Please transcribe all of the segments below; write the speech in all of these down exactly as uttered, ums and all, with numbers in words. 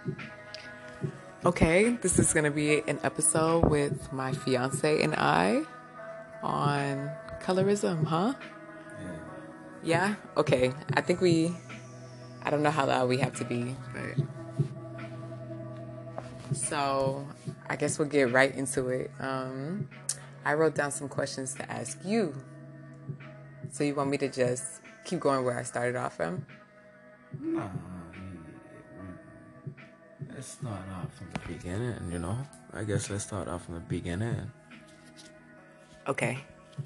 Okay, this is going to be an episode with my fiance and I on colorism, huh? Yeah? Okay, I think we, I don't know how loud we have to be, but. So I guess we'll get right into it. Um, I wrote down some questions to ask you. So you want me to just keep going where I started off from? Nah, let's start off from the beginning, you know? I guess let's start off from the beginning. Okay.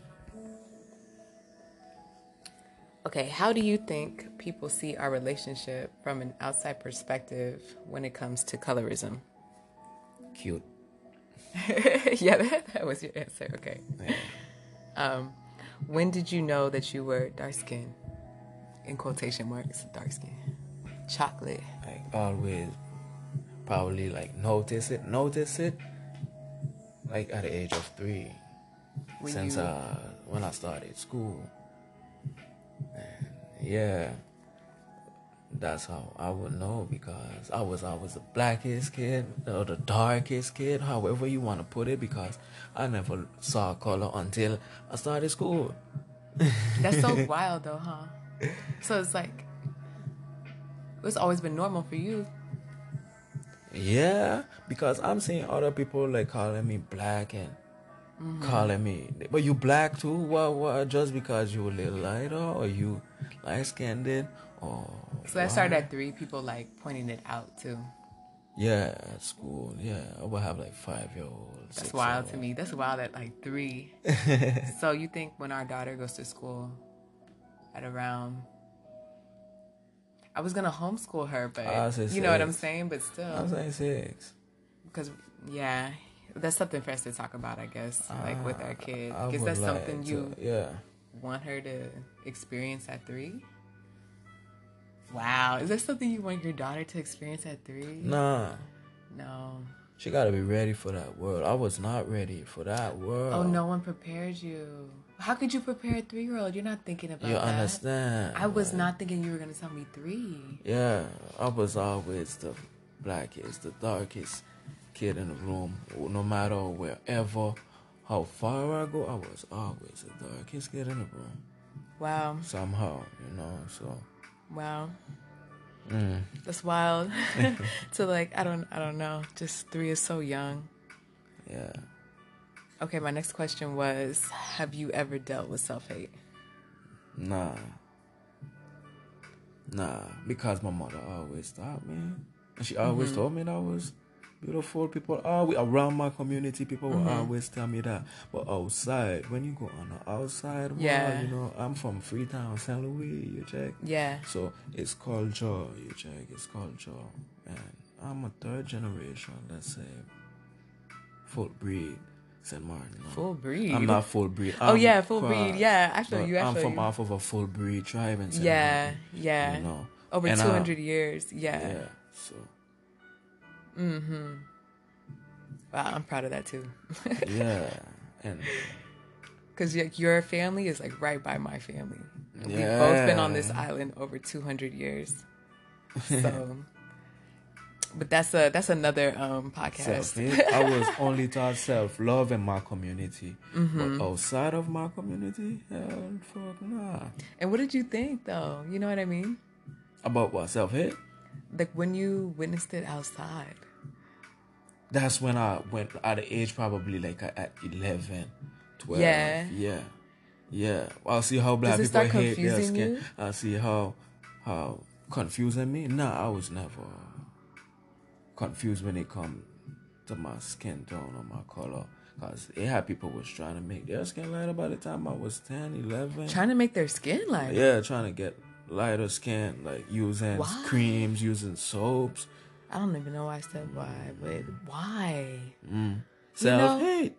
Okay, how do you think people see our relationship from an outside perspective when it comes to colorism? Cute. yeah, that, that was your answer. Okay. Yeah. Um, when did you know that you were dark skinned? In quotation marks, dark skin. Chocolate. Like, always probably, like, notice it, notice it, like, at the age of three. When Since, you... uh, when I started school. And, yeah. That's how I would know, because I was always the blackest kid or the darkest kid, however you want to put it, because I never saw color until I started school. That's so wild though, huh? So it's like, it's always been normal for you. Yeah, because I'm seeing other people like calling me black and mm-hmm. calling me, but you black too? What, what, just because you a little lighter or you light skinned? Or so that started at three, people like pointing it out too. Yeah, at school. Yeah, I would have like five year olds. That's wild to me. That's wild at like three. So you think when our daughter goes to school at around, I was gonna homeschool her, but you six. know what I'm saying. But still, I was saying six. Because yeah, that's something for us to talk about, I guess, uh, like with our kid. I Is that like something to, you yeah. want her to experience at three? Wow. Is that something you want your daughter to experience at three? Nah. No. She got to be ready for that world. I was not ready for that world. Oh, no one prepared you. How could you prepare a three-year-old? You're not thinking about you that. You understand. I was like, not thinking you were going to tell me three. Yeah. I was always the blackest, the darkest kid in the room. No matter wherever, how far I go, I was always the darkest kid in the room. Wow. Somehow, you know, so... Wow. Mm. That's wild. To like, I don't I don't know. Just three is so young. Yeah. Okay, my next question was, have you ever dealt with self-hate? Nah. Nah. Because my mother always taught me. And she always mm-hmm. told me that I was beautiful. People always around my community, people will mm-hmm. always tell me that. But outside, when you go on the outside yeah. world, you know, I'm from Freetown, Saint Louis, you check. Yeah. So it's culture, you check, it's culture. And I'm a third generation, let's say, full breed, Saint Martin. No. Full breed? I'm not full breed. I'm oh yeah, full cross, breed. Yeah, I feel you. I I'm feel from you. off of a full breed tribe in Saint Yeah, Martin, yeah. You know. Over and two hundred uh, years. Yeah. Yeah. So. Mm-hmm. Wow, I'm proud of that too. Yeah, and because like, your family is like right by my family. Yeah. We've both been on this island over two hundred years. So, but that's a that's another um, podcast. I was only taught self love in my community, mm-hmm. but outside of my community, hell, fuck nah. And what did you think though? You know what I mean? About what, self hate? Like when you witnessed it outside. That's when I went at the age probably like at eleven, twelve. Yeah. Yeah. Yeah. I'll see how black Does it people start hate their confusing skin. you? I'll see how how confusing me. Nah, I was never confused when it come to my skin tone or my color. Because it had people was trying to make their skin lighter by the time I was ten, eleven. Trying to make their skin lighter? Yeah, trying to get lighter skin. Like using why? creams, using soaps. I don't even know why I said why, but why? Mm. Self-hate.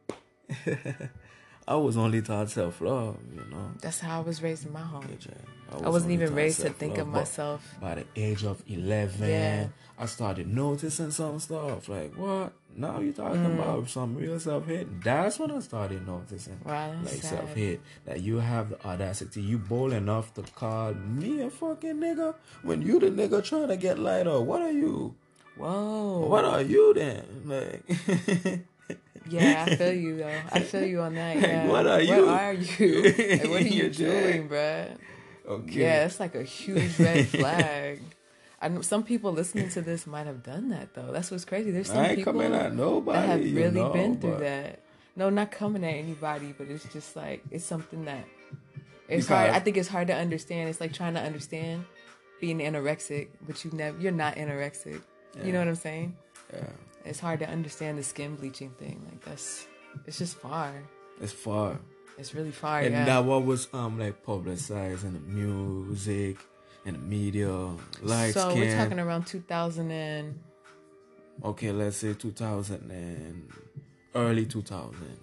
I was only taught self-love, you know. That's how I was raised in my home. Yeah, I, was I wasn't even raised to think of myself. By the age of eleven, yeah. I started noticing some stuff. Like, what? Now you're talking mm. about some real self-hate? That's when I started noticing. Wow, that's like, sad. self-hate. That you have the audacity. You bold enough to call me a fucking nigga when you the nigga trying to get lighter. What are you? Whoa. What are you then? Like, yeah, I feel you though. I feel you on that. Yeah. What are you? What are you? Like, what are you You're doing, bruh? Okay. Yeah, it's like a huge red flag. I know some people listening to this might have done that though. That's what's crazy. There's some I ain't people coming at nobody, that have you really know, been through but- that. No, not coming at anybody, but it's just like it's something that it's Because- hard. I think it's hard to understand. It's like trying to understand being anorexic, but you never you're not anorexic. You know what I'm saying? Yeah. It's hard to understand the skin bleaching thing. Like that's it's just far. It's far. It's really far. And yeah. that what was um like publicized in the music, in the media, light so skin. we're talking around two thousand and Okay, let's say two thousand and early two thousand.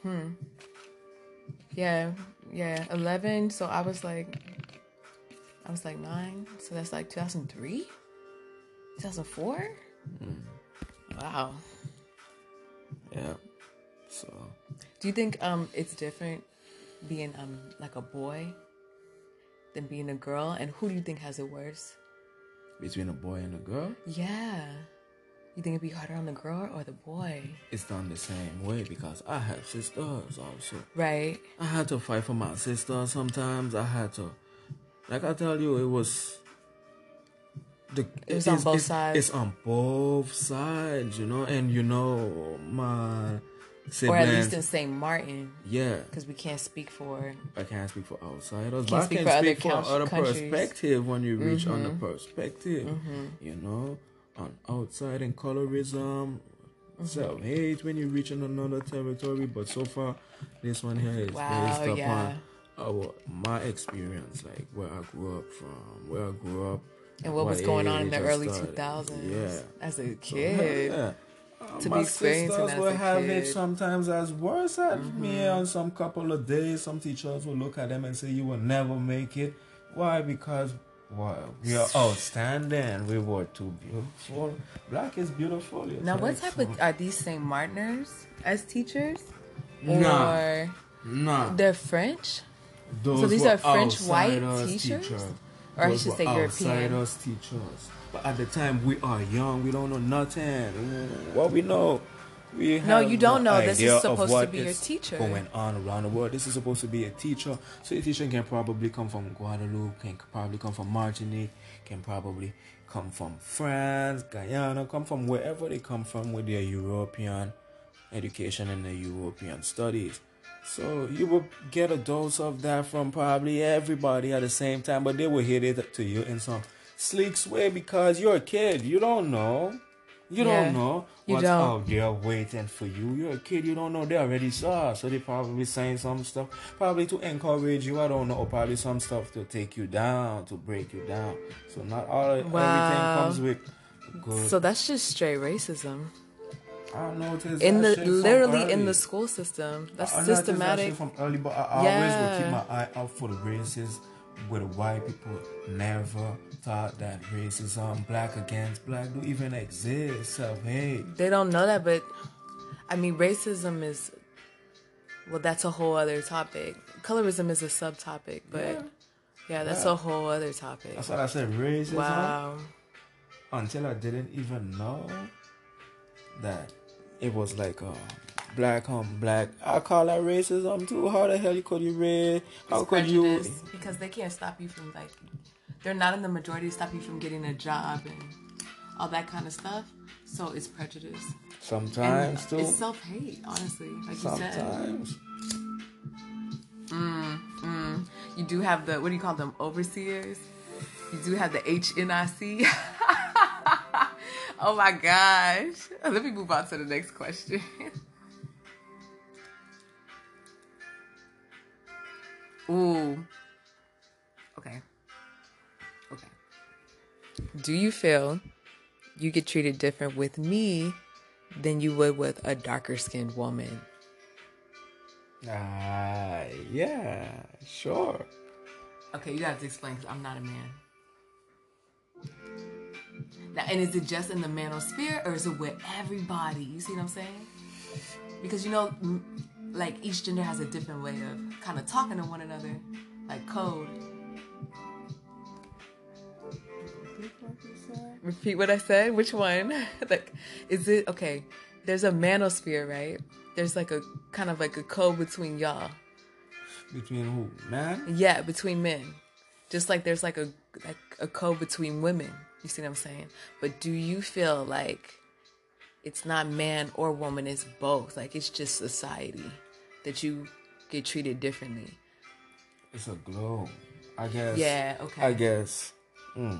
yeah, yeah, eleven. So I was like, I was like nine. So that's like two thousand three, two thousand four. Wow. Yeah. So Do you think um it's different being um like a boy than being a girl? And who do you think has it worse? between a boy and a girl, Yeah. You think it'd be harder on the girl or the boy? it's done the same way because I have sisters also. Right. I had to fight for my sister sometimes. I had to, like I tell you, it was. The, It was on it's- both it's- sides. It's on both sides, you know, and you know my siblings. Or at least in Saint Martin, yeah, because we can't speak for. I can't speak for outsiders, Can't but speak I for can other speak for count- other countries. perspective when you reach on the perspective, you know, on outside and colorism, self-hate when you reach in another territory. But so far, this one here is Wow, based upon yeah. our my experience, like where I grew up from, where I grew up, And what was going on in the age I early started. two thousands Yeah. as a So, kid. yeah. Uh, To my be experiencing sisters as will a have it kid. sometimes as worse at me on some couple of days. Some teachers will look at them and say, "You will never make it." Why? Because well, we are outstanding. We were too beautiful. Black is beautiful. It's Now, what like type so- of are these Saint Martiners as teachers? Nah. Or Nah. they're French? Those So these were are French white outsiders teachers? teachers. Or I Those should were say European. outsiders teachers. But at the time, we are young. We don't know nothing. What we know, we No, have you don't know. This is idea of supposed to what be your is teacher. Going on around the world. This is supposed to be a teacher. So a teacher can probably come from Guadeloupe, can probably come from Martinique, can probably come from France, Guyana, come from wherever they come from with their European education and their European studies. So you will get a dose of that from probably everybody at the same time, but they will hit it to you in some sleek way because you're a kid. You don't know. You Yeah, don't know you what's don't. out there waiting for you. You're a kid. You don't know. They already saw. So they probably saying some stuff, probably to encourage you. I don't know. Or probably some stuff to take you down, to break you down. So not all everything Wow. comes with good. So that's just straight racism. I don't know. It is In that the shit from literally in early. the school system. That's I noticed that systematic. shit from early, but I always Yeah. will keep my eye out for the races where the white people never thought that racism, black against black, do even exist. Self-hate. They don't know that, but I mean, racism is, well, that's a whole other topic. Colorism is a subtopic, but yeah, Yeah. that's Yeah. a whole other topic. That's what I said, racism. Wow. Until I didn't even know that it was like uh, black on black. I call that racism too. How the hell could you read? How It's could you? prejudice because they can't stop you from like, they're not in the majority to stop you from getting a job and all that kind of stuff. So it's prejudice. Sometimes And too. it's self-hate, honestly, like you said. Sometimes. You do have the, what do you call them, overseers? You do have the H N I C. Oh my gosh. Let me move on to the next question. Ooh. Okay. Okay. Do you feel you get treated different with me than you would with a darker skinned woman? Ah, yeah, sure. Okay, you have to explain because I'm not a man. Now, and is it just in the manosphere or is it with everybody? You see what I'm saying? Because, you know, m- like each gender has a different way of kind of talking to one another, like code. said? Repeat what I said. Which one? Like, is it okay? There's a manosphere, right? There's like a kind of like a code between y'all. Between who? Man? Yeah, between men. Just like there's like a like a code between women. You see what I'm saying? But do you feel like it's not man or woman, it's both? Like it's just society that you get treated differently? It's a glow. I guess. Yeah, okay. I guess. Mm.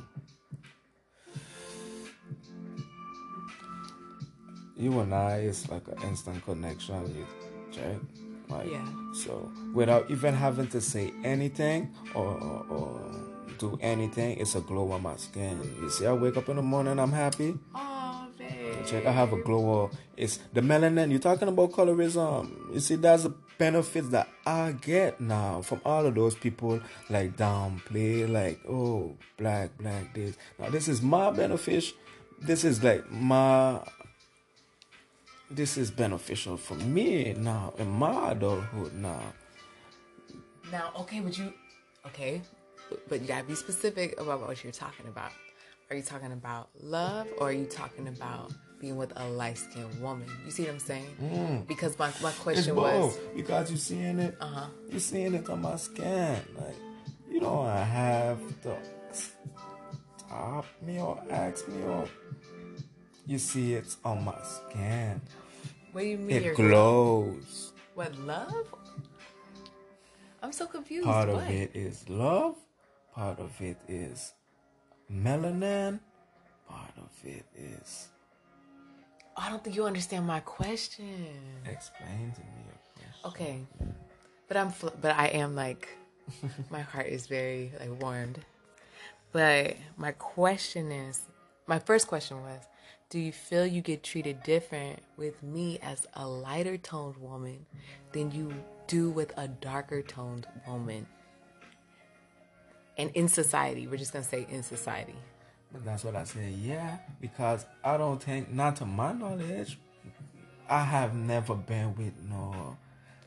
You and I, it's like an instant connection. You check. Like, yeah. So without even having to say anything or, or, or do anything, it's a glow on my skin. You see, I wake up in the morning, I'm happy. Oh, babe. Check, I have a glow. It's the melanin. You're talking about colorism. You see, that's the benefits that I get now from all of those people like downplay, like, oh, black, black, this. Now, this is my benefit. This is like my. This is beneficial for me now in my adulthood now. Now, okay, but you, okay, but, but you gotta be specific about what you're talking about. Are you talking about love, or are you talking about being with a light-skinned woman? You see what I'm saying? Mm. Because my, my question it's both, was... because you're seeing it, uh-huh. you're seeing it on my skin. Like, you don't have to stop me or ask me, or you see it's on my skin. What do you mean? It glows. What, love? I'm so confused. Part what? of it is love. Part of it is melanin. Part of it is... I don't think you understand my question. Explain to me your question. Okay, but I'm, fl- but I am like, my heart is very like warmed. But my question is, my first question was, do you feel you get treated different with me as a lighter toned woman than you do with a darker toned woman? And in society, we're just gonna say in society. But that's what I said, yeah, because I don't think, not to my knowledge, I have never been with no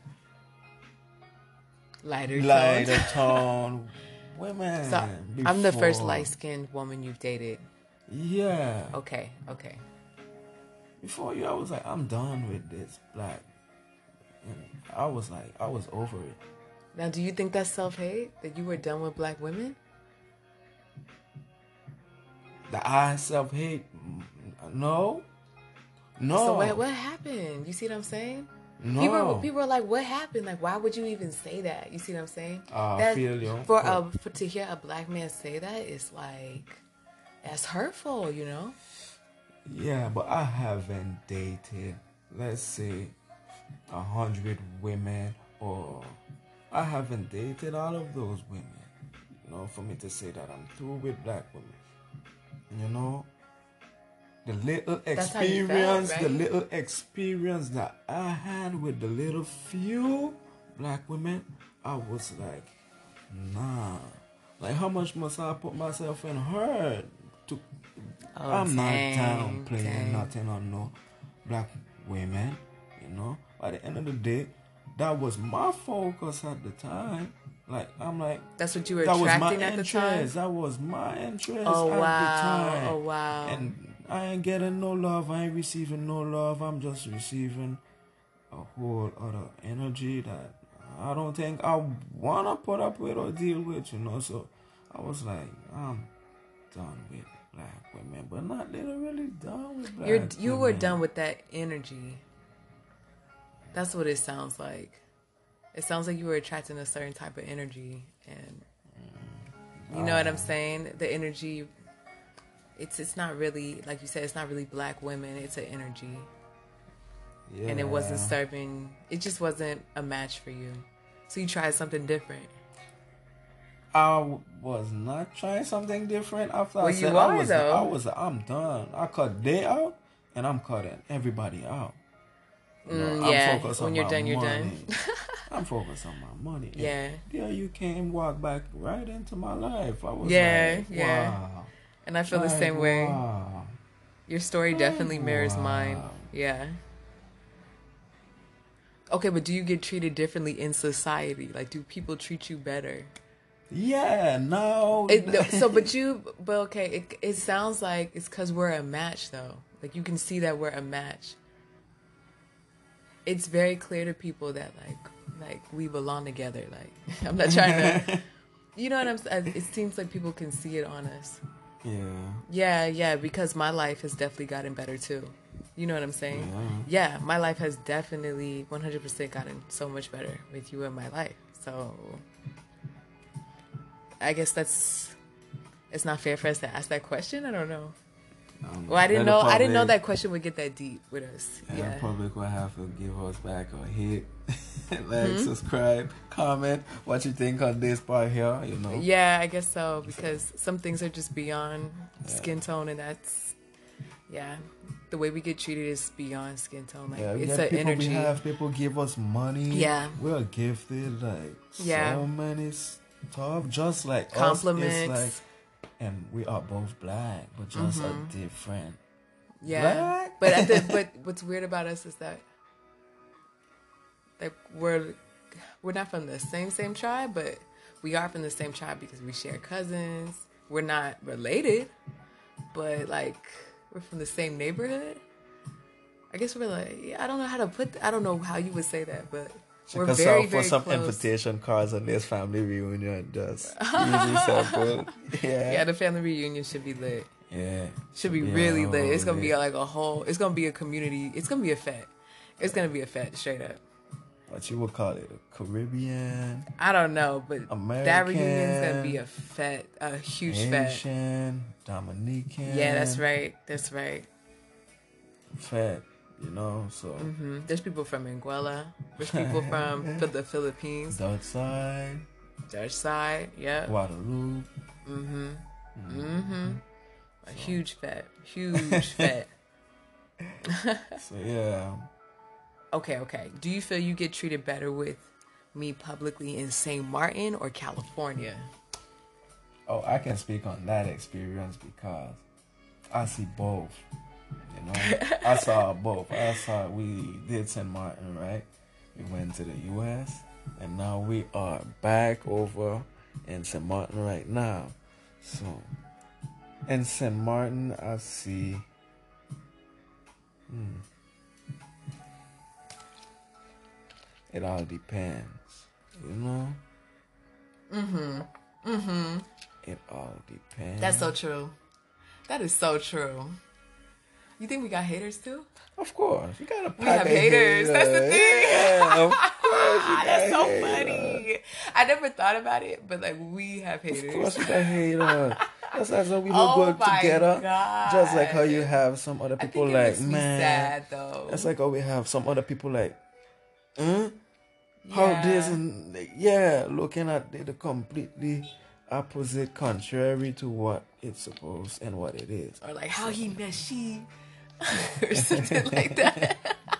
lighter lighter toned tone women. So before. I'm the first light skinned woman you've dated. Yeah. Okay, okay. Before you, I was like, I'm done with this black. And I was like, I was over it. Now, do you think that's self-hate? That you were done with black women? The I self-hate, no. No. So what, what happened? You see what I'm saying? No. People, people are like, what happened? Like, why would you even say that? You see what I'm saying? Uh, that, I feel you. For, uh, for to hear a black man say that, it's like, that's hurtful, you know? Yeah, but I haven't dated, let's say, a hundred women, or I haven't dated all of those women, you know, for me to say that I'm through with black women. You know, the little experience, felt, right? the little experience that I had with the little few black women, I was like, nah. Like, how much must I put myself in hurt? To, oh, I'm dang, not downplaying dang. nothing on no black women, you know. By the end of the day, that was my focus at the time. Like, I'm like, that's what you were that attracting was my at interest. the time? That was my interest oh, at wow. the time. Oh, wow. And I ain't getting no love. I ain't receiving no love. I'm just receiving a whole other energy that I don't think I want to put up with or deal with, you know. So I was like, I'm done with black women, but not literally done with black You're, women. You were done with that energy. That's what it sounds like. It sounds like you were attracting a certain type of energy, and you know uh, what I'm saying? The energy, it's it's not really, like you said, it's not really black women. It's an energy, yeah. And it wasn't serving. It just wasn't a match for you. So you tried something different. I was not trying something different. After well, I said you are, I was, though. I was, I'm done. I cut they out, and I'm cutting everybody out. You know, mm, yeah, I'm focused when on you're my done, you're money. done. I'm focused on my money. Yeah. Yeah, you came walk back right into my life. I was yeah, like, yeah. wow. And I feel like, the same way. Wow. Your story like, definitely mirrors wow. mine. Yeah. Okay, but do you get treated differently in society? Like, do people treat you better? Yeah, no. It, no, so, but you, but okay, it it sounds like it's because we're a match, though. Like you can see that we're a match. It's very clear to people that like like we belong together. Like I'm not trying to, you know what I'm saying? It seems like people can see it on us. Yeah. Yeah, yeah, because my life has definitely gotten better too. You know what I'm saying? Yeah, yeah, my life has definitely one hundred percent gotten so much better with you in my life. So I guess that's, it's not fair for us to ask that question. I don't know. Um, well, I didn't know. Public, I didn't know that question would get that deep with us. Yeah, yeah. The public will have to give us back a hit, like, mm-hmm. subscribe, comment what you think on this part here. You know. Yeah, I guess so, because some things are just beyond yeah. skin tone, and that's yeah, the way we get treated is beyond skin tone. Like yeah, it's an energy. We have people give us money. Yeah, we're gifted like yeah. so many stuff, just like compliments. Us, it's like. And we are both black, but just mm-hmm. a different. Yeah, black? but at the, but what's weird about us is that like we're we're not from the same same tribe, but we are from the same tribe because we share cousins. We're not related, but like we're from the same neighborhood. I guess we're like I don't know how to put. I don't know how you would say that, but. We're Check us very, out for very some close. Invitation cards on this family reunion. Just easy sample. Yeah. Yeah, the family reunion should be lit. Yeah. Should be yeah, really lit. It's gonna lit. be like a whole. It's gonna be a community. It's gonna be a fete. It's gonna be a fete, straight up. What you would call it? A Caribbean? I don't know, but American, that reunion's gonna be a fete, a huge fete. Haitian, Dominican. Yeah, that's right. That's right. Fete. You know, so mm-hmm. There's people from Anguilla. There's people from the Philippines. Dutch side. Dutch side, yeah. Guadeloupe. Mm-hmm. Mm-hmm. mm-hmm. A so. huge fete. Huge fete. So yeah. Okay, okay. Do you feel you get treated better with me publicly in Saint Martin or California? Oh, I can speak on that experience because I see both. You know, I saw both. I saw we did Saint Martin, right? We went to the U S and now we are back over in Saint Martin right now. So in Saint Martin, I see. Hmm, it all depends, you know. Mhm. Mhm. It all depends. That's so true. That is so true. You think we got haters too? Of course. You got a pack We have of haters. haters. That's the thing. Yeah, of course you got That's so haters. funny. I never thought about it, but like we have haters. Of course we got haters. That's like so we look Oh good my together. God. Just like how you have some other people I think it like, makes me man. sad though. That's like how we have some other people like, huh? How Yeah. this and yeah, looking at the, the completely opposite, contrary to what it's supposed and what it is. Or like how he met she. Or something like that.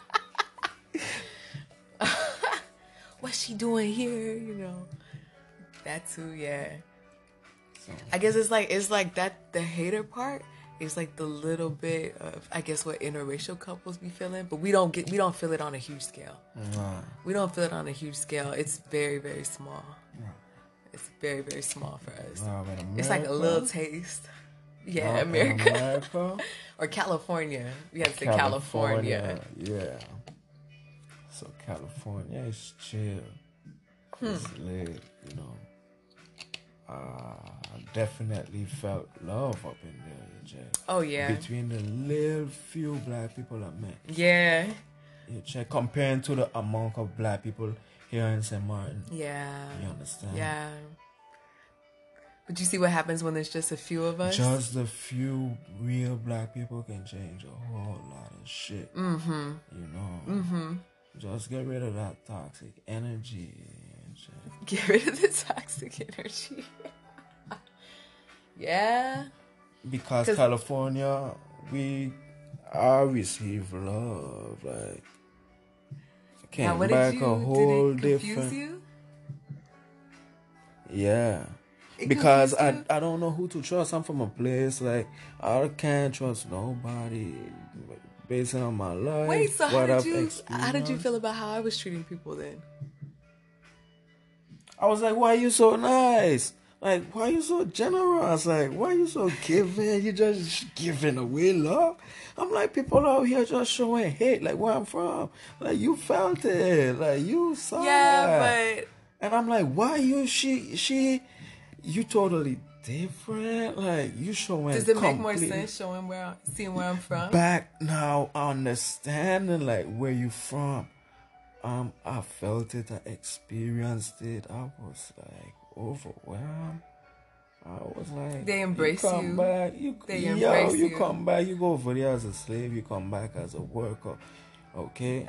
What's she doing here? You know, that too. Yeah. So. I guess it's like it's like that. The hater part is like the little bit of I guess what interracial couples be feeling, but we don't get we don't feel it on a huge scale. No. We don't feel it on a huge scale. It's very very small. No. It's very very small for us. No, it's like a little taste. Yeah, no, America. America. Or California. We have to say California. California. Yeah. So California is chill. Hmm. It's lit, you know. Uh, I definitely felt love up in there, you check. Oh yeah. Between the little few black people I met. Yeah. You check comparing to the amount of black people here in Saint Martin. Yeah. You understand? Yeah. But you see what happens when there's just a few of us? Just a few real black people can change a whole lot of shit. Mm-hmm. You know? Mm-hmm. Just get rid of that toxic energy. Get rid of the toxic energy. Yeah. Because California, we I receive love. Like, I came now, what back did you, a whole did it different. You? Yeah. It because I, I don't know who to trust. I'm from a place like I can't trust nobody based on my life. Wait, so how did I've you how did you feel about how I was treating people then? I was like, why you so nice? Like, why you so generous? Like, why you so giving? You just giving away love? I'm like, people out here just showing hate. Like, where I'm from. Like, you felt it. Like, you saw Yeah, it. but And I'm like, why you, she, she, you totally different. Like, you showing does it make complete- more sense showing where, I'm, seeing where I'm from? back now, understanding like where you from. Um, I felt it, I experienced it. I was like overwhelmed. I was like, They embrace you. Come you. back, you. They yo, embrace you you. come back. You go over there as a slave. You come back as a worker. Okay.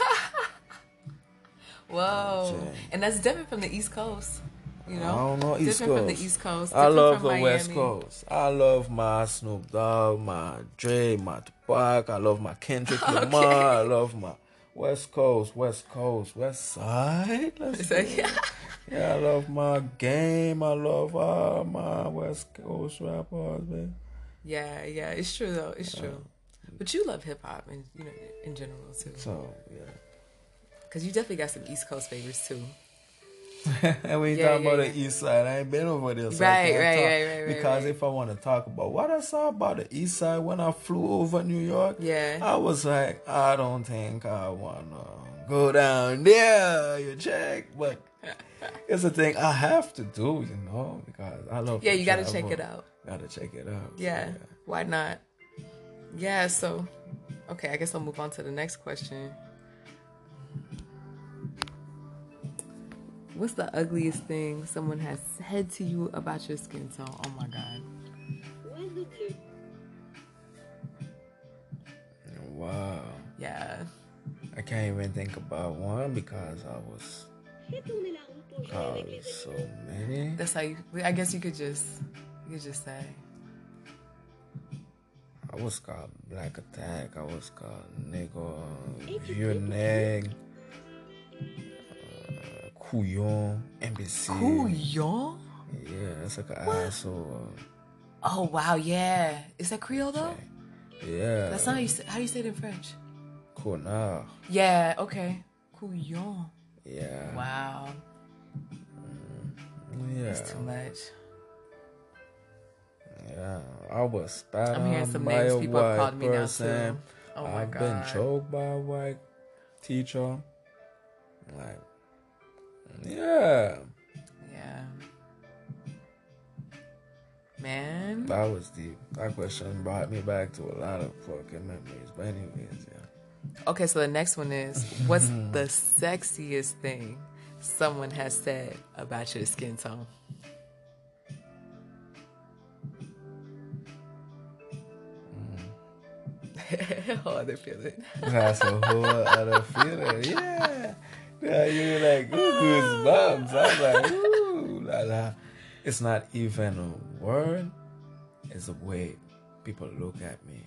Whoa, Okay. and that's different from the East Coast. You know, I don't know East different Coast. from the East Coast. I different love from the Miami. West Coast. I love my Snoop Dogg, my Dre, my Tupac. I love my Kendrick Okay. Lamar. I love my West Coast, West Coast, West Side. Let's It's like, go. Yeah, I love my game. I love all my West Coast rappers, man. yeah, yeah, it's true though. It's true. But you love hip hop, and you know, in general too. So yeah. Because you definitely got some East Coast favorites too. And when you Yeah, talk yeah, about yeah. the East Side, I ain't been over there, so Right, I can't right, talk. right, right, right, Because right. if I want to talk about what I saw about the East Side when I flew over New York, Yeah. I was like, I don't think I wanna go down there. You check, but it's a thing I have to do, you know, because I love. Yeah, to you gotta travel. check it out. Gotta check it out. so, Yeah, why not? Yeah, so okay, I guess I'll move on to the next question. What's the ugliest thing someone has said to you about your skin tone? Oh my god. Wow. Yeah. I can't even think about one because I was called so many. That's how you I guess you could just you could just say. I was called Black Attack. I was called Nigga, Vieux Neg, uh, Couillon, Imbécile. Couillon? Yeah, that's like an asshole. Oh wow, yeah. Is that Creole though? Yeah. That's not how you say, how do you say it in French? Connard. Yeah, okay. Couillon. Yeah. Wow. Yeah. That's too much. Yeah. I was spat I'm hearing on some by names a people have white called me now, person. too. Oh, my I've God. been choked by a white teacher. Like, yeah. Yeah. Man. That was deep. That question brought me back to a lot of fucking memories. But anyways, yeah. Okay, so the next one is, what's the sexiest thing someone has said about your skin tone? Whole other feeling. That's a whole other feeling. Yeah. Yeah, you're like, ooh, goosebumps. I'm like, ooh, la la. It's not even a word. It's the way people look at me.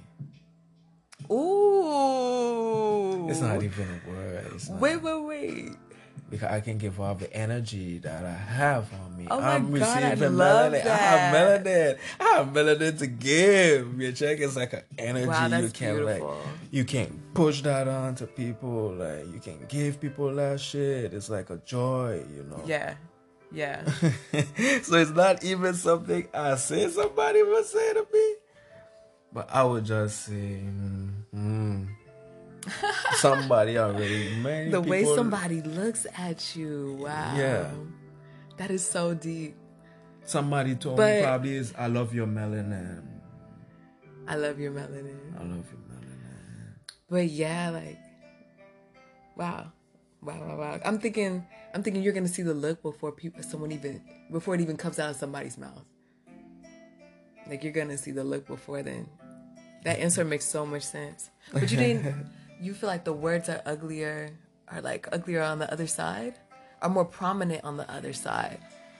Ooh. It's not even a word. It's not, Wait, wait, wait. because I can give off the energy that I have on me. Oh my I'm God, I receiving love melanin. I that. have melanin. I have melanin to give. You check, it's like an energy. Wow, that's you can beautiful. like you can push that on to people. Like you can give people that shit. It's like a joy, you know. Yeah. Yeah. So it's not even something I say somebody would say to me. But I would just say, mm, mm. Somebody already. Many The way people- somebody looks at you. Wow. Yeah. That is so deep. Somebody told But- me probably is, I love your melanin. I love your melanin. I love your melanin. But yeah, like, wow. Wow, wow, wow. I'm thinking, I'm thinking you're going to see the look before people, someone even, before it even comes out of somebody's mouth. Like, you're going to see the look before then. That answer makes so much sense. But you didn't, you feel like the words are uglier, are like uglier on the other side? Are more prominent on the other side?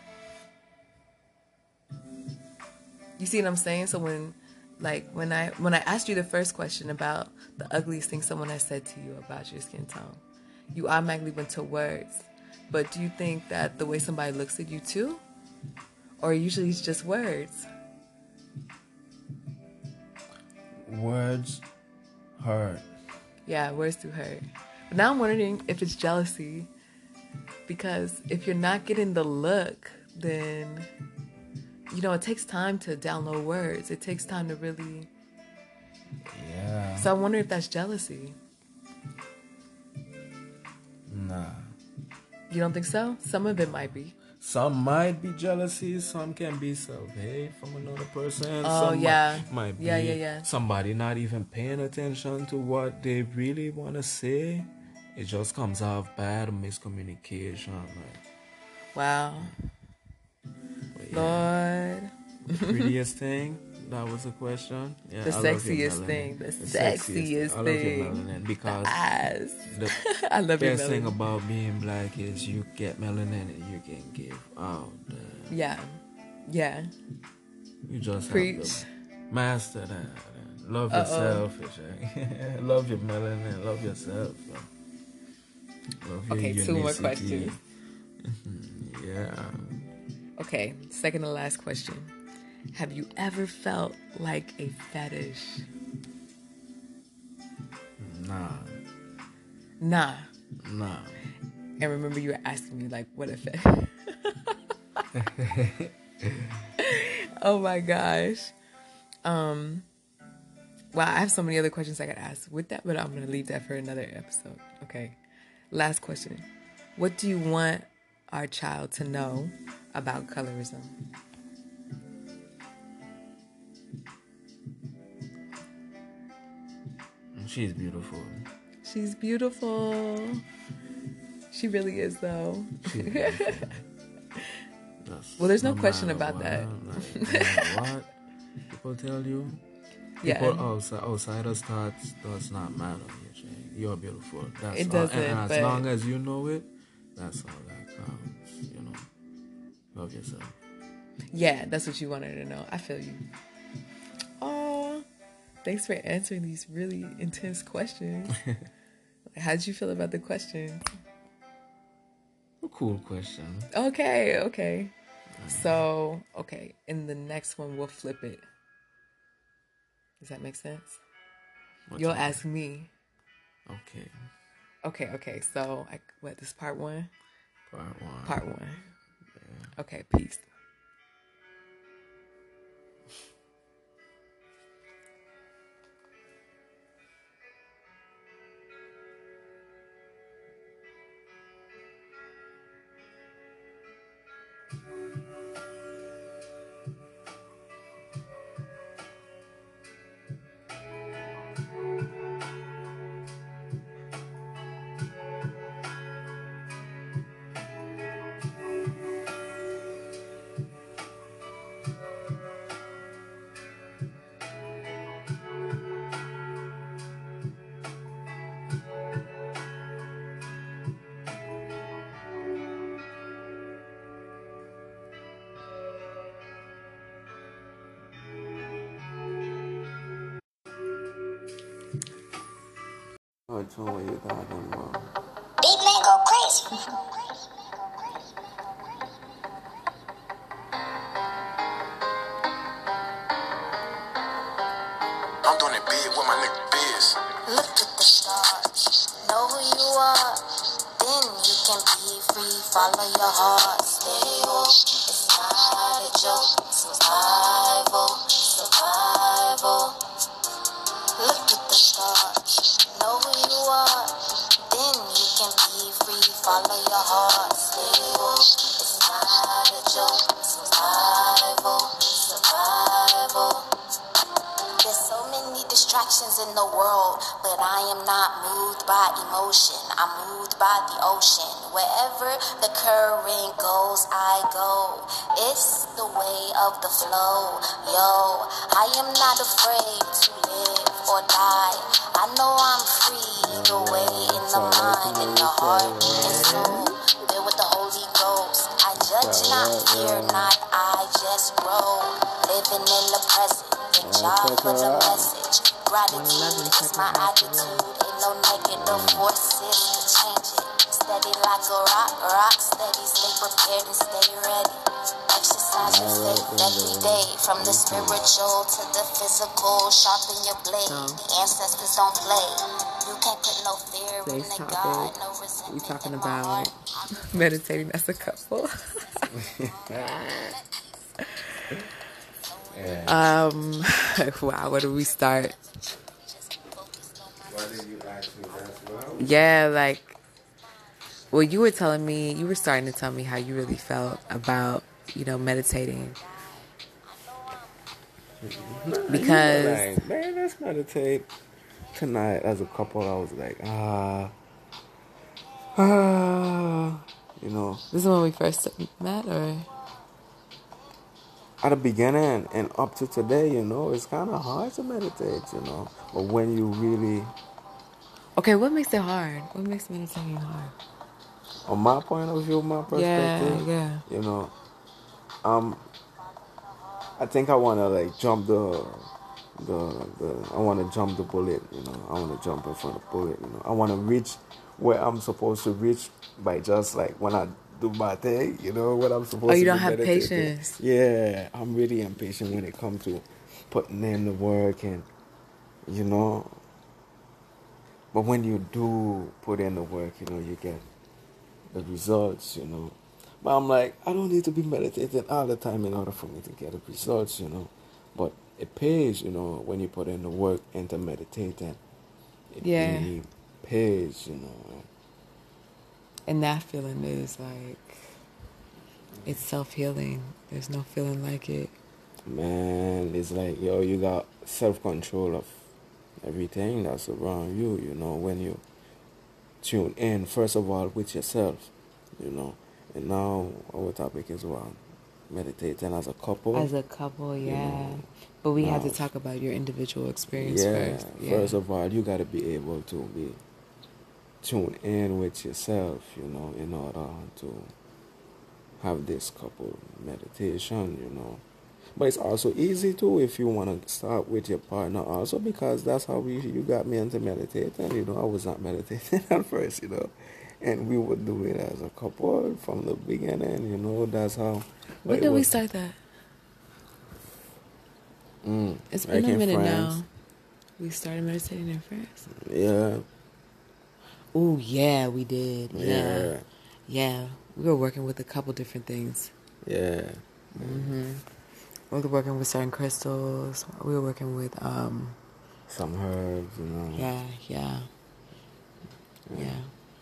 You see what I'm saying? So when, like, when I, when I asked you the first question about the ugliest thing someone has said to you about your skin tone, you automatically went to words. But do you think that the way somebody looks at you too? Or usually it's just words? Words hurt. Yeah, words do hurt. But now I'm wondering if it's jealousy. Because if you're not getting the look, then, you know, it takes time to download words. It takes time to really... Yeah. So I wonder if that's jealousy. Nah. You don't think so? Some of it might be. Some might be jealousy. Some can be self-hate from another person. Oh, some yeah. Might, might be yeah, yeah, yeah. somebody not even paying attention to what they really want to say. It just comes off bad miscommunication. Like, wow. yeah. Lord. The prettiest thing? That was the question. Yeah, The I love your sexiest melanin. thing. The, The sexiest I love thing. your melanin because The eyes. the I love your best thing melanin. about being black is you get melanin and you can give out. The, Yeah. Yeah. you just Preach. have to master that. Love Uh-oh. yourself. eh? Love your melanin. Love yourself. Love your Okay, two more unicity. questions. Yeah. Okay, second to last question. Have you ever felt like a fetish? Nah. Nah. Nah. And remember you were asking me, like, what a fetish? Oh my gosh. Um, wow, I have so many other questions I could ask with that, but I'm going to leave that for another episode. Okay. Last question. What do you want our child to know about colorism? She's beautiful. She's beautiful. She really is, though. She's beautiful. Just Well, there's no no question matter about what, that. Like, no matter what people tell you, Yeah. people outside, outsiders' thoughts does not matter. You're beautiful. That's It all. doesn't, And, and as but- long as you know it, that's all that counts. You know, love yourself. Yeah, that's what you wanted to know. I feel you. Oh, thanks for answering these really intense questions. How did you feel about the question? A cool question. Okay, okay. So, okay, in the next one, we'll flip it. Does that make sense? What You'll time? ask me. Okay. Okay, okay. So, I, what, this is part one? Part one. Part one. Yeah. Okay, peace. Which one were you talking about? Beat man go crazy. I'm doing it big with my nigga Biz. Look at the stars. Know who you are. Then you can be free. Follow your heart. Stay woke. It's not a joke. Survival. Survival. Look at the stars. Know who you are. Then you can be free. Follow your heart. Stay woke. It's not a joke. Survival. Survival. There's so many distractions in the world, but I am not moved by emotion. I'm moved by the ocean. Wherever the current goes, I go. It's the way of the flow. Yo, I am not afraid to live or die. I know I'm free either way, in the mind, in the heart, and soul. There with the Holy Ghost. I judge not, fear not, I just grow. Living in the present. Job for the message. Gratitude is my attitude. Ain't no negative forces to change it. Steady like a rock, rock steady. Stay prepared and stay ready. Exercise your faith every day. From the spiritual to the physical. Sharpen your blade. The ancestors don't play. You can't put no fear in Today's the topic, God, no we resentment talking in my about heart. meditating as a couple. Yeah. um, wow, where do we start? Why did you ask me that as well? Yeah, like, well, you were telling me, you were starting to tell me how you really felt about, you know, meditating. Because, Like, man, let's meditate tonight as a couple. I was like, ah, ah, you know, this is when we first met, or? at the beginning and up to today, you know, it's kind of hard to meditate, you know. But when you really, Okay, what makes it hard? What makes meditating hard? on my point of view, my perspective, Yeah, yeah. you know, um, I think I want to like jump the, the, the, I want to jump the bullet, you know. I want to jump in front of the bullet, you know. I want to reach where I'm supposed to reach by just like when I do my thing, you know, what I'm supposed Oh, you to don't be have meditating. patience. Yeah, I'm really impatient when it comes to putting in the work and, you know. But when you do put in the work, you know, you get the results, you know. But I'm like, I don't need to be meditating all the time in order for me to get the results, you know. But it pays, you know, when you put in the work into meditating. It Yeah. really pays, you know. And that feeling is like, it's self-healing. There's no feeling like it. Man, it's like, yo, you got self-control of everything that's around you, you know, when you tune in, first of all, with yourself, you know. And now our topic is around meditating as a couple. As a couple, yeah. know, But we had to now- talk about your individual experience yeah, first. Yeah. first of all, you got to be able to be tuned in with yourself, you know, in order to have this couple meditation, you know. But it's also easy too if you want to start with your partner also, because that's how we, you got me into meditating, you know. I was not meditating at first, you know. And we would do it as a couple from the beginning, you know. That's how. When it did we was- start that? Mm, It's like been a in minute France. now. We started meditating in France. Yeah. Oh, yeah, we did. Yeah. Yeah. Yeah. We were working with a couple different things. Yeah. Mm-hmm. We were working with certain crystals. We were working with, um, Some herbs, you know. yeah, yeah. Yeah.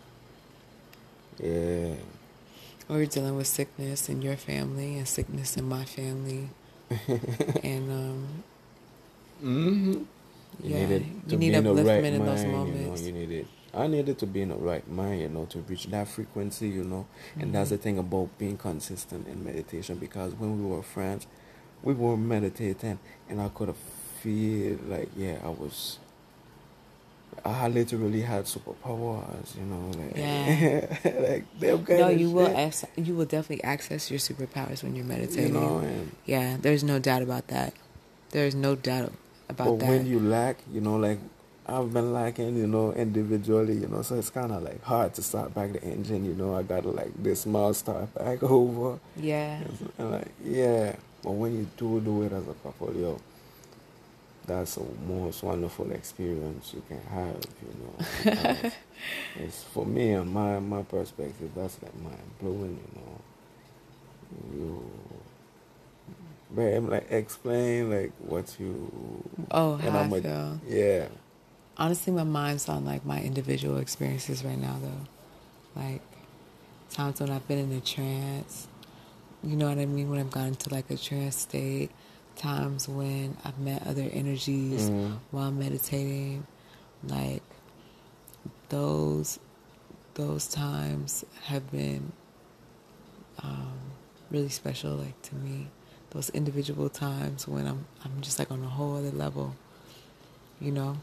Yeah. We were dealing with sickness in your family and sickness in my family. And, um, Mm-hmm. You yeah, needed to you be need in the right upliftment in mind, those you know. moments. You needed. I needed to be in the right mind, you know, to reach that frequency, you know. And Mm-hmm. that's the thing about being consistent in meditation, because when we were friends, we were meditating, and I could have feel like, yeah, I was. I literally had superpowers, you know, like, Yeah. like them kind No, of you will. shit, Ac- you will definitely access your superpowers when you're you meditating. know. And Yeah, there's no doubt about that. There's no doubt about but that. when you lack, you know, like I've been lacking, you know, individually, you know, so it's kind of like hard to start back the engine, you know. I gotta like this small start back over, yeah, and like yeah. But when you do do it as a couple, yo, that's the most wonderful experience you can have, you know. because it's for me and my my perspective, that's like mind blowing, you know. You, babe, like explain like what you. Oh, how I a- feel. Yeah. Honestly, my mind's on like my individual experiences right now, though. Like times when I've been in a trance. You know what I mean? When I've gone into like a trance state. Times when I've met other energies Mhm. while meditating. Like those those times have been um, really special, like to me. Those individual times when I'm I'm just like on a whole other level, you know.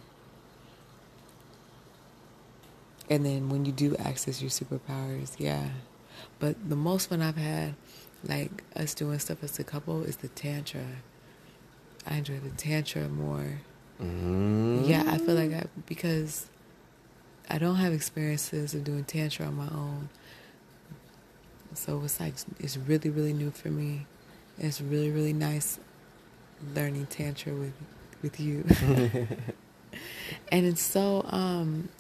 And then when you do access your superpowers, yeah. But the most fun I've had, like us doing stuff as a couple, is the tantra. I enjoy the tantra more. Mm-hmm. Yeah, I feel like I, because I don't have experiences of doing tantra on my own. So it's like, it's really, really new for me. It's really, really nice learning tantra with, with you. And it's so, um,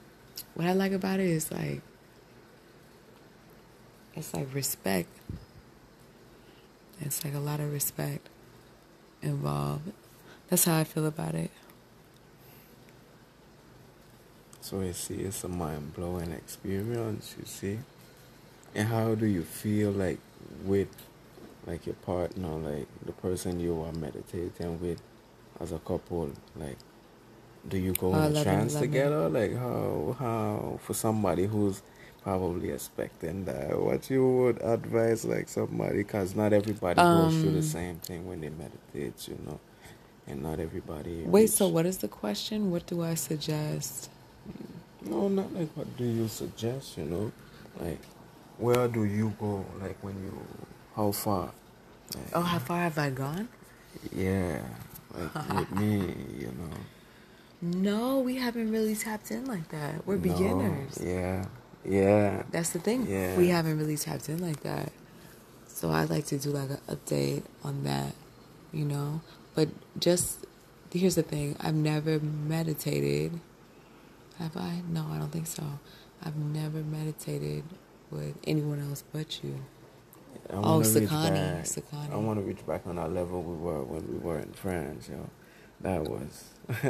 what I like about it is like, it's like respect. It's like a lot of respect involved. That's how I feel about it. So you see, it's a mind-blowing experience, you see. And how do you feel like with like your partner, like the person you are meditating with as a couple? Like, do you go Oh, in a love trance him, love him. together? Like how how for somebody who's probably expecting that, what you would advise like somebody, because not everybody goes through the Um, same thing when they meditate, you know, and not everybody Wait, reach. so what is the question? What do I suggest? No, not like what do you suggest, you know? Like, where do you go? Like, when you, how far? Like, Oh, how far have I gone? yeah, like with me, you know. No, we haven't really tapped in like that. We're No, beginners. yeah, yeah. That's the thing. Yeah. We haven't really tapped in like that. So I'd like to do like an update on that, you know? But just, here's the thing. I've never meditated. Have I? No, I don't think so. I've never meditated with anyone else but you. I Oh, wanna reach Sakani. back. Sakani. I want to reach back on that level we were when we were in France, yo. That was.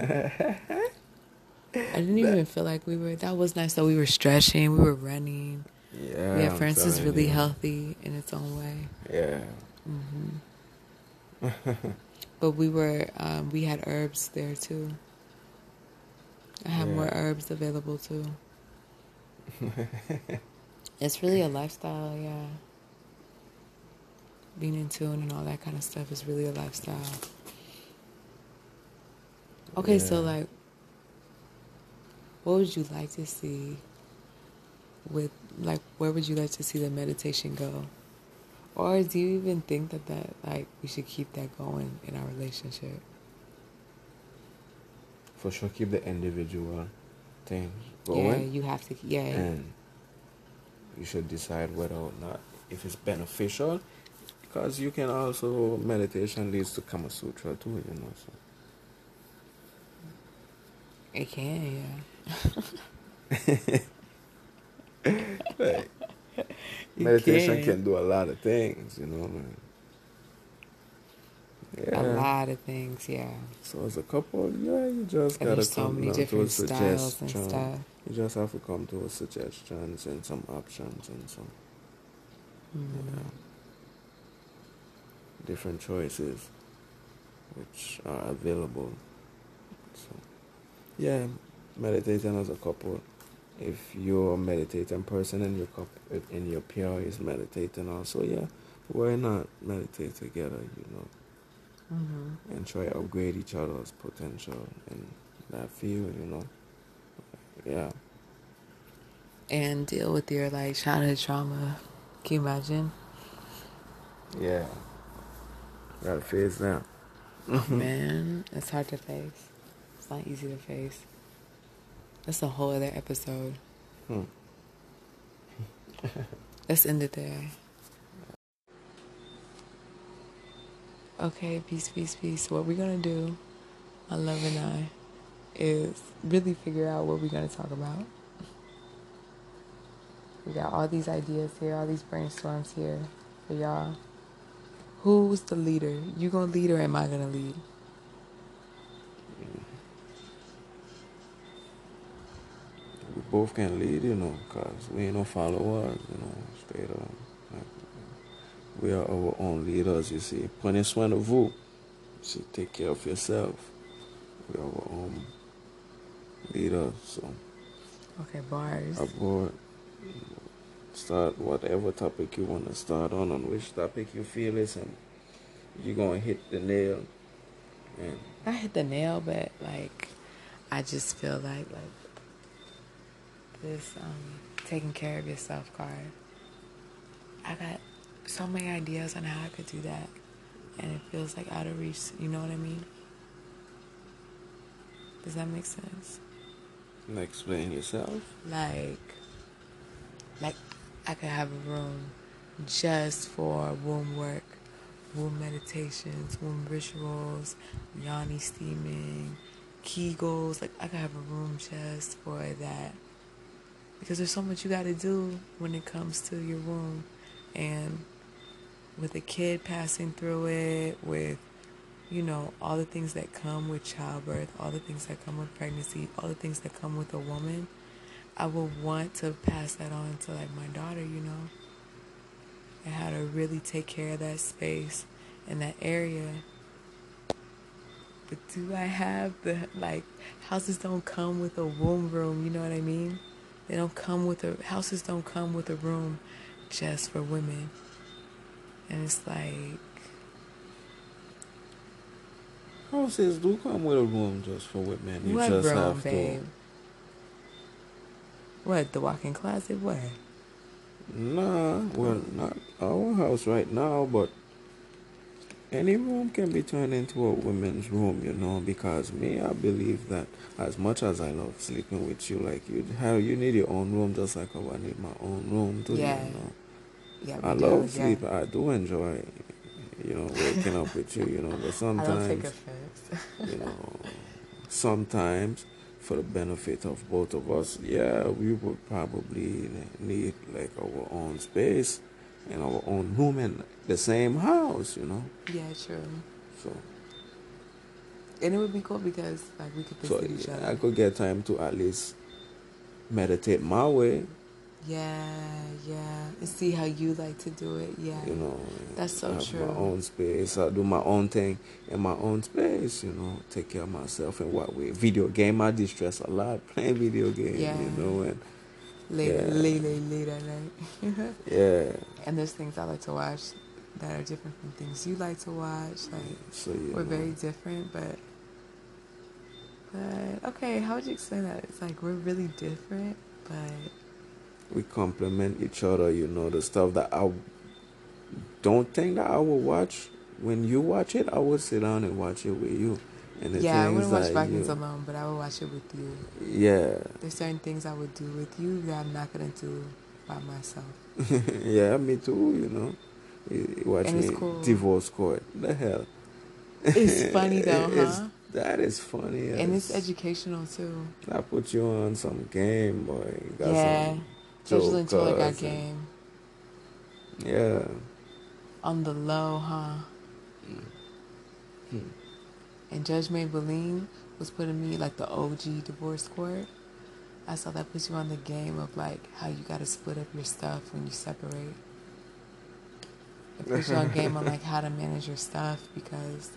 I didn't even feel like we were, that was nice. So we were stretching, we were running. Yeah. Yeah, I'm France is telling really you. healthy in its own way. Yeah. But we were, um, we had herbs there too. I have Yeah. more herbs available too. It's really a lifestyle, yeah. Being in tune and all that kind of stuff is really a lifestyle. Okay, so Yeah. like, what would you like to see with, like, where would you like to see the meditation go? Or do you even think that, that like, we should keep that going in our relationship? For sure, keep the individual thing Yeah, going. you have to, yeah. And you should decide whether or not if it's beneficial, because you can also, meditation leads to Kama Sutra too, you know. So It can, like, yeah. meditation can. can do a lot of things, you know, man. Yeah. A lot of things, yeah. So as a couple, yeah, you just And gotta there's so come many down to a different styles and suggestion. stuff. You just have to come to a suggestions and some options and some Mm-hmm. yeah, different choices which are available. So yeah, meditating as a couple. If you're a meditating person and your couple and your peer is meditating also, yeah, why not meditate together, you know? Mm-hmm. And try to upgrade each other's potential in that field, you know. Yeah. And deal with your, like, childhood trauma. Can you imagine? Yeah. Gotta face that. Man, it's hard to face. It's not easy to face. That's a whole other episode. Hmm. Let's end it there. Okay, peace, peace, peace. What we're going to do on Love and I is really figure out what we're going to talk about. We got all these ideas here, all these brainstorms here for y'all. Who's the leader? You going to lead or am I going to lead? We both can lead, you know, because we ain't no followers, you know, straight up. Like, we are our own leaders, you see. Prenez soin de vous. You see, take care of yourself. We are our own leaders, so. Okay, bars. Aboard. Start whatever topic you want to start on, on which topic you feel is, and you're going to hit the nail. And I hit the nail, but, like, I just feel like, like, this um, taking care of yourself card. I got so many ideas on how I could do that, and it feels like out of reach. You know what I mean? Does that make sense? like, explain yourself. Like, like I could have a room just for womb work, womb meditations, womb rituals, yoni steaming, Kegels. Like, I could have a room just for that. because there's so much you got to do when it comes to your womb. And with a kid passing through it, with, you know, all the things that come with childbirth, all the things that come with pregnancy, all the things that come with a woman, I would want to pass that on to, like, my daughter, you know, and how to really take care of that space and that area. But do I have the, like, houses don't come with a womb room, you know what I mean? They don't come with a, houses don't come with a room just for women. And it's like, houses do come with a room just for women. You what just room, have babe? to. What, the walk-in closet? What? Nah, well, not our house right now, but any room can be turned into a women's room, you know, because me, I believe that as much as I love sleeping with you, like, you have, you need your own room just like how I need my own room too, Yeah. you know. Yeah, I we love do, sleep. yeah. I do enjoy, you know, waking up with you, you know, but I don't take sometimes, offense. you know, sometimes for the benefit of both of us, yeah, we would probably need like our own space and our own room in the same house, you know. Yeah, true. So, And it would be cool because, like, we could so visit each yeah, other. I could get time to at least meditate my way, Yeah, yeah. And see how you like to do it. Yeah. you know. That's so have true. my own space. I do my own thing in my own space, you know. Take care of myself in what way? Video game. I distress a lot playing video games, Yeah. you know, and Late, yeah. late, late, late at night. yeah. And there's things I like to watch that are different from things you like to watch. Like, So you we're know, very different, but, but, okay, how would you explain that? It's like we're really different, but, we complement each other, you know. The stuff that I don't think that I will watch when you watch it, I will sit down and watch it with you. And the yeah, I things wouldn't watch that Vikings you, alone, but I would watch it with you. yeah, There's certain things I would do with you that I'm not going to do by myself. yeah, me too, you know. You, you watch And it's me cool. divorce court. The hell. It's funny though, It's, huh? that is funny. And it's as- educational too. I put you on some game, boy. You got Yeah. some Judge Lynn Toller got jokers and- game. Yeah. On the low, huh? Hmm. And Judge Maybelline was putting me like the O G divorce court. I saw that puts you on the game of like how you gotta split up your stuff when you separate. It puts you on game on like how to manage your stuff because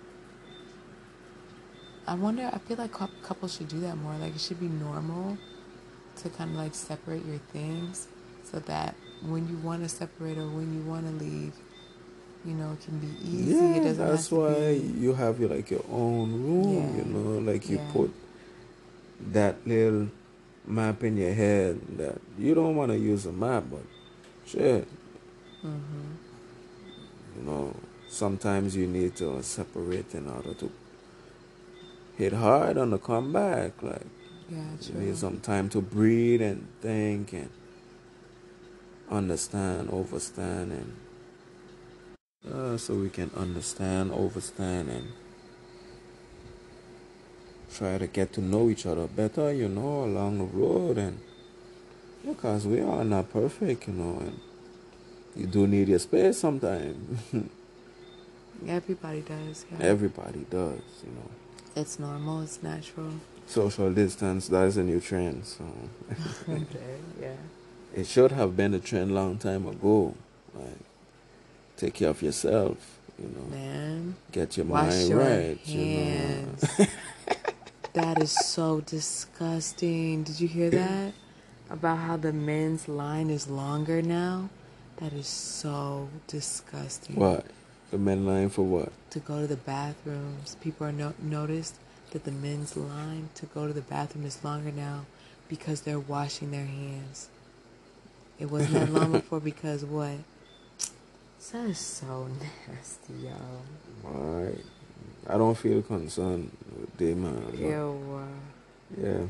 I wonder, I feel like cou- couples should do that more. Like it should be normal to kind of like separate your things so that when you want to separate or when you want to leave, you know, it can be easy. Yeah, it doesn't that's have to why be... you have your like your own room, Yeah. you know, like you Yeah. put that little map in your head that you don't want to use a map, but shit, Mm-hmm. you know, sometimes you need to separate in order to hit hard on the comeback. Like Yeah, you true. need some time to breathe and think and understand, overstand, and uh, so we can understand, overstand, and try to get to know each other better, you know, along the road. And because we are not perfect, you know, and you do need your space sometimes. Everybody does. Yeah. Everybody does, you know. It's normal. It's natural. Social distance, that is a new trend, so Okay. Yeah. it should have been a trend long time ago. Like, take care of yourself, you know. Man, Get your wash mind your right, hands. you know. That is so disgusting. Did you hear that? About how the men's line is longer now? That is so disgusting. What? The men line for what? To go to the bathrooms. People are no- noticed that the men's line to go to the bathroom is longer now because they're washing their hands. It wasn't that long before because what? That is so nasty, yo. Alright. I don't feel concerned with them, man. but Ew. Yeah.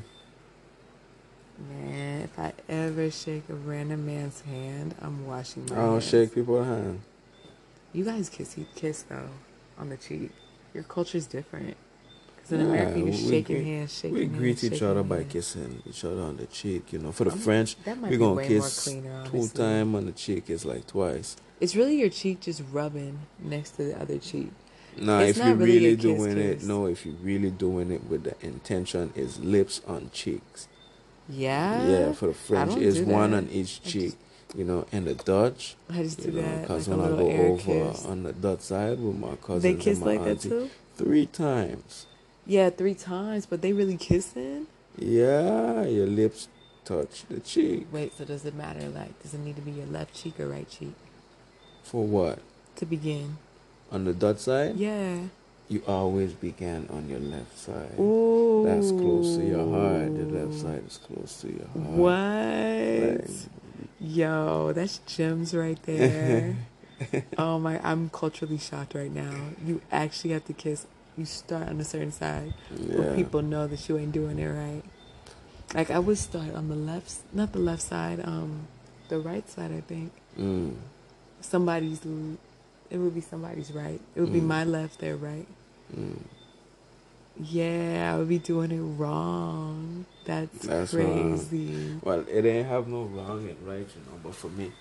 Man, if I ever shake a random man's hand, I'm washing my I don't hands. shake people's hand. You guys kiss, you kiss though, on the cheek. Your culture's different. Because in America, you're shaking greet, hands, shaking we hands. greet each shaking other by hands. kissing each other on the cheek. You know, for the Um, French, that might we're be gonna way more kiss cleaner, two honestly. times on the cheek. It's like twice. It's really your cheek just rubbing next to the other cheek. Nah, It's if you're not really really a kiss, doing it, kiss. no, if you're really doing it with the intention, is lips on cheeks. Yeah? Yeah, for the French, don't is do one that. on each I cheek. You know, and the Dutch, I just you do know, that, because like a when I little go air over kiss. on the Dutch side with my cousins They and kiss my like that auntie, too? three times. Yeah, three times, but they really kissing? Yeah, your lips touch the cheek. Wait, so does it matter? Like, does it need to be your left cheek or right cheek For what? to begin? On the Dutch side? Yeah. You always begin on your left side. Ooh. That's close to your heart. The left side is close to your heart. What? Like, Yo, that's gems right there. Oh my, I'm culturally shocked right now. You actually have to kiss. You start on a certain side where yeah. people know that you ain't doing it right. Like I would start on the left, not the left side, um, the right side. I think Mm. somebody's. It would be somebody's right. It would be Mm. my left, their right. Mm. Yeah, I would be doing it wrong. That's, That's crazy. wrong. Well, it ain't have no wrong and right, you know. But for me,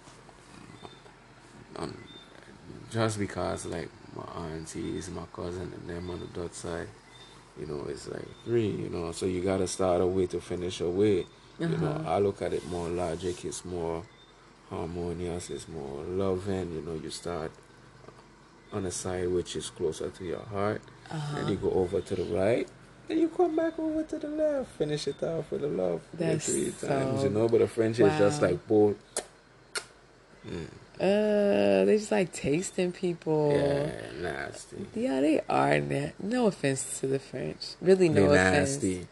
um, just because like my aunties, my cousin, and them on the Dutch side, you know, it's like three, you know. So you gotta start a way to finish a way. You know, Uh-huh. I look at it more logic. It's more harmonious. It's more loving. You know, you start on the side which is closer to your heart, Uh-huh. and you go over to the right. Then you come back over to the left. Finish it off with the love That's three so- times. You know, but the French is just wow. like both. Mm. Uh, they just like tasting people. Yeah, nasty. Yeah, they are. Na- no offense to the French. Really, no They offense. nasty.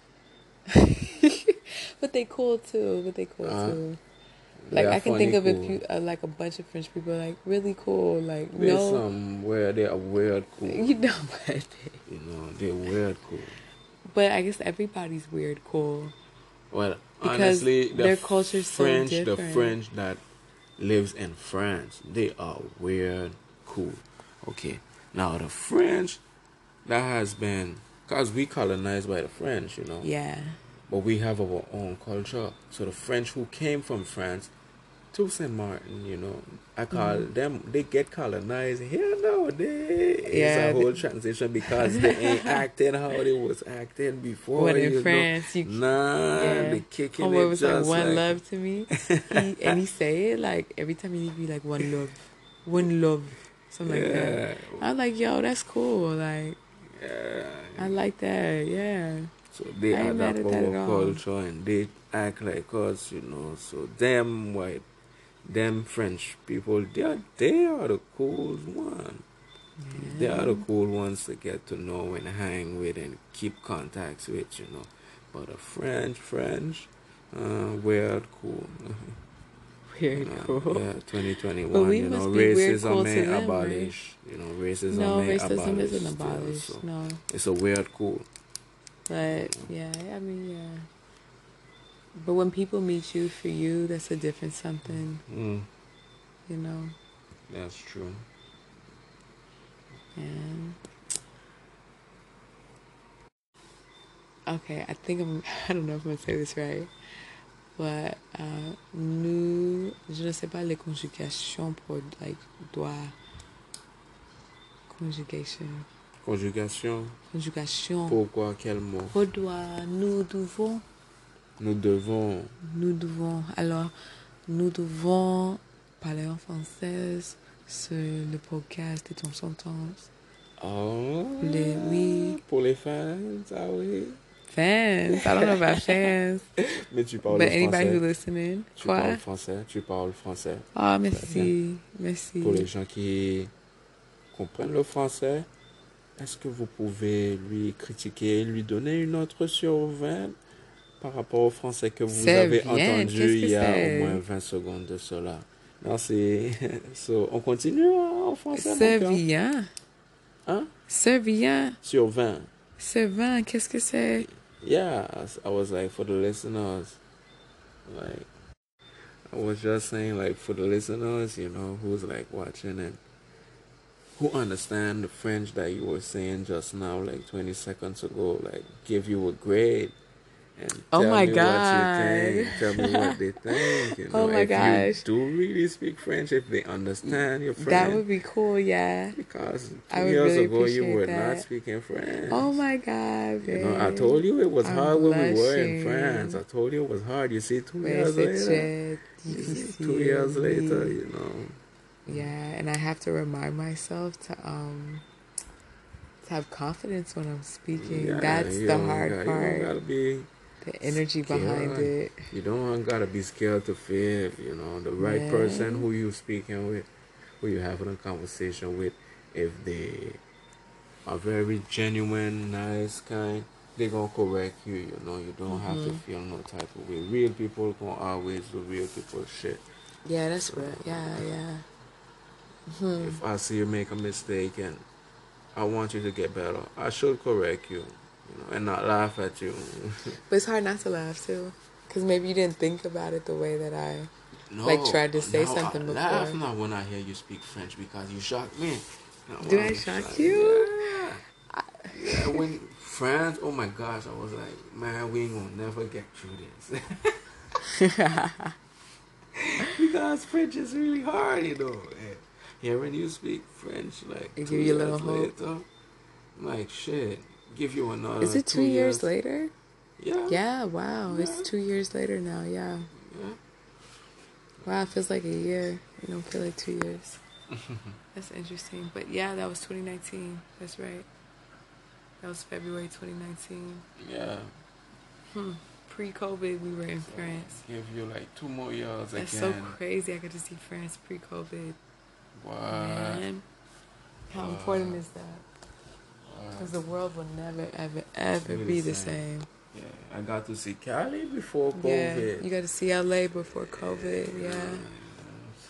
But they cool too. But they cool Uh, too. They Like are I can funny think of a cool. few, uh, like a bunch of French people, like really cool. Like There's no, some where they are weird cool. you know, but You know, they're weird cool. but I guess everybody's weird cool. Well, Because honestly, the their culture's so French, the different. French that lives in France, they are weird cool. Okay, now the French that has been, cause we colonized by the French, you know. Yeah. But we have our own culture. So the French who came from France to Saint Martin, you know, I call Mm-hmm. them, they get colonized here nowadays. It's Yeah, a whole they- transition because they ain't acting how they was acting before. When in you France, know. you- nah, Yeah. they kicking Homeboy it was just like one like, love to me. He and he say it like every time he be like one love, one love, something like that. yeah, I'm like, yo, that's cool. Like yeah. I like that. Yeah. So they I ain't mad adapt at that at our all. culture and they act like us, you know. So them white, them French people, they are, they are the cool one. They are the cool ones to get to know and hang with and keep contacts with, you know. But the French, French, uh, weird cool. Weird Uh, cool. yeah, twenty But twenty-one, we you know, must be weird racism cool to may them, right? abolish. You know, racism No, may racism abolish. isn't still, abolished. so No. it's a weird cool. But yeah, I mean, yeah. But when people meet you for you, that's a different something, Mm, you know. that's true. And okay, I think I'm. I don't know if I'm gonna say this right, but uh, nous, je ne sais pas les conjugations pour like doit. Conjugation. Conjugation. Conjugation. Pourquoi, quel mot? Pour doit. Nous devons. Nous devons. Nous devons. Alors, nous devons parler en français sur le podcast de ton sentence. Oh, Les- oui. Pour les fans, ah oui. Fans. I don't know about fans. Mais tu parles But anybody français. who listening. Tu Quoi? parles français. Tu parles français. Ah, merci. Merci. Pour les gens qui comprennent le français, est-ce que vous pouvez lui critiquer, lui donner une note sur vingt par rapport au français que vous C'est avez bien. entendu Qu'est-ce que il y a c'est? au moins vingt secondes de cela? Merci. So, on continue en français, mon C'est cœur? bien. Hein? C'est bien. Sur vingt. C'est bien. Qu'est-ce que c'est? Yeah, I was like, for the listeners, like, I was just saying, like, for the listeners, you know, who's like watching and who understand the French that you were saying just now, like twenty seconds ago, like give you a grade and Oh tell my me God. what you think. Tell me what they think. You know, Oh my if gosh. you do really speak French, if they understand your French. That would be cool, yeah. Because two I would years really ago you appreciate were that. not speaking French. Oh my God, You know, I babe. told you it was I'm hard when we were in blushing. France. I told you it was hard. You see, two Mais years later. c'était You see, difficile. two years later, you know. Yeah, and I have to remind myself to um to have confidence when I'm speaking. Yeah, That's you the don't hard got, you don't part. gotta be The energy behind scared. it. You don't gotta be scared to fail. You know, the right Yeah. person who you speaking with, who you having a conversation with, if they are very genuine, nice, kind, they gonna correct you. You know, you don't have to Mm-hmm. feel no type of way. Real people gonna always do real people shit. Yeah, that's real. Yeah, yeah. Hmm. If I see you make a mistake and I want you to get better, I should correct you, you know, and not laugh at you. But it's hard not to laugh too, because maybe you didn't think about it the way that I No, like tried to say now something I before. laugh now when I hear you speak French because you shock me. Now Did I'm I shock shocked. you? Yeah. Yeah, when France, oh my gosh, I was like, man, we ain't gonna never get through this. Because French is really hard, you know. And hearing you speak French, like It two give you a years little hope. later, I'm like, shit, give you another Is it two, two years, later? Yeah. Yeah, wow. Yeah. It's two years later now, yeah. Yeah. Wow, it feels like a year. You don't feel like two years. That's interesting. But yeah, that was twenty nineteen. That's right. That was February twenty nineteen. Yeah. Hmm. Pre-COVID, we were in So France. give you like two more years That's again. so crazy. I got to see France pre-COVID. What? Man, how Wow. important is that? Wow. Because the world will never, ever, ever Be be the the same. Yeah, I got to see Cali before Yeah, COVID. you got to see L A before COVID. Yeah. So,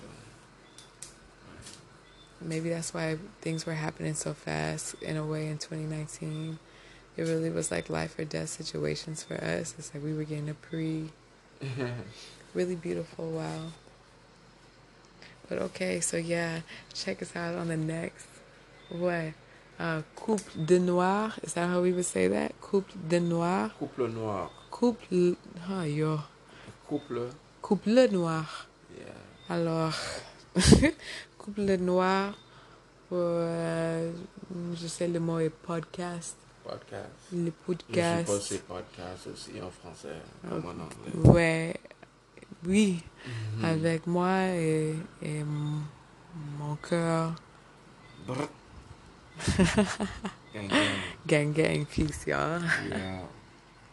Maybe that's why things were happening so fast in a way in twenty nineteen. It really was like life or death situations for us. It's like we were getting a pre. Really beautiful, wow. But okay, so yeah, check us out on the next. What? Uh, Couple de Noir. Is that how we would say that? Couple de Noir. Couple noir. Couple. Huh, yo. Couple. Couple noir. Yeah. Alors, Couple noir. Pour, euh, je sais le mot est podcast. Podcast. Le Je podcast. suppose c'est podcast aussi en français, comme en anglais. Ouais. Oui. Mhm. Avec moi et, et m- mon cœur. Brr. Gang, gang. Gang, gang, peace, y'all. Yeah.